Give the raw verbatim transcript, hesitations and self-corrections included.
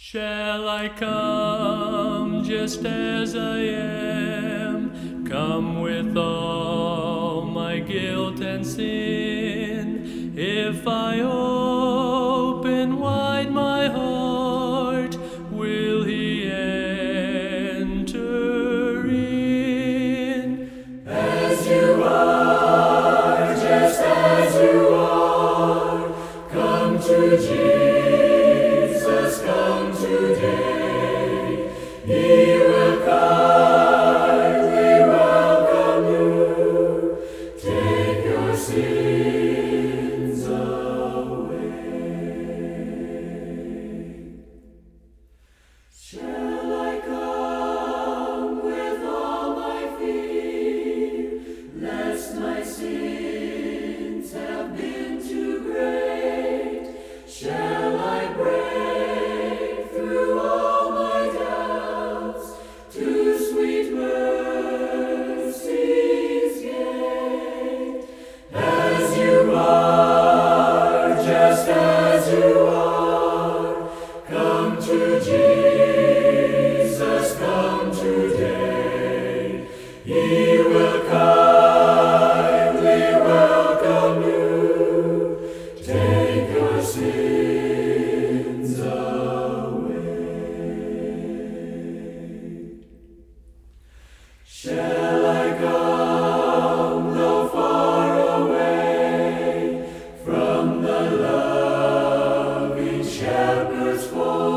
Shall I come just as I am, come with all my guilt and sin? If I open wide my heart, will He enter in? As you are, just as you are, come to Jesus, come today. He will kindly welcome you, take your sins away. Shall I come with all my fear, lest my sins have been too great? Shall I break through all my doubts to sweet mercy's gate? As you are, just as you are, come to Jesus, come today. He will kindly welcome you, take your sins away. Shall I come, though far away, from the loving shepherd's fold?